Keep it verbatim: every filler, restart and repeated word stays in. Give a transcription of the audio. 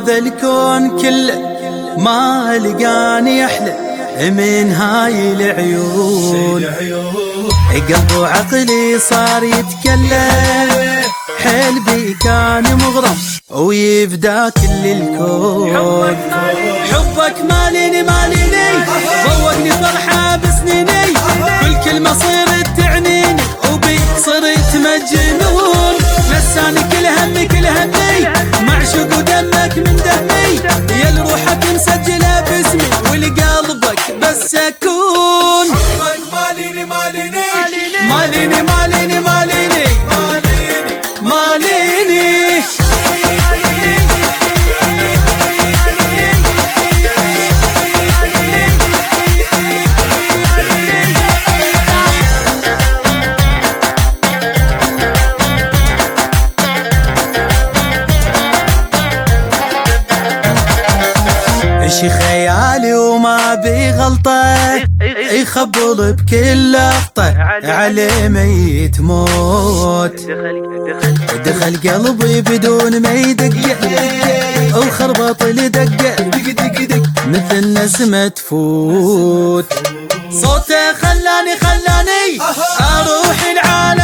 هذا الكون كله ما لقاني أحلى من هاي العيون. قلب وعقلي صار يتكلم، حلبي كان مغرم ويفدى كل الكون. حبك ماليني ماليني ضوقني فرحة بسنيني، كل كلمة صرت تعنيني وبي صرت مجنون. نساني كل همي كل همي معشوق ودمك من دمي، يا لروحك مسجلة باسمي ولقلبك بس أكون. حبك ماليني ماليني ماليني ماليني ماليني ماليني شي خيالي وما بي غلطة، يخبل بكل لقطة على ميت موت. دخل قلبي بدون ما يدق وخربط لدقة مثل نسمة تفوت. صوته خلاني خلاني اروح العالم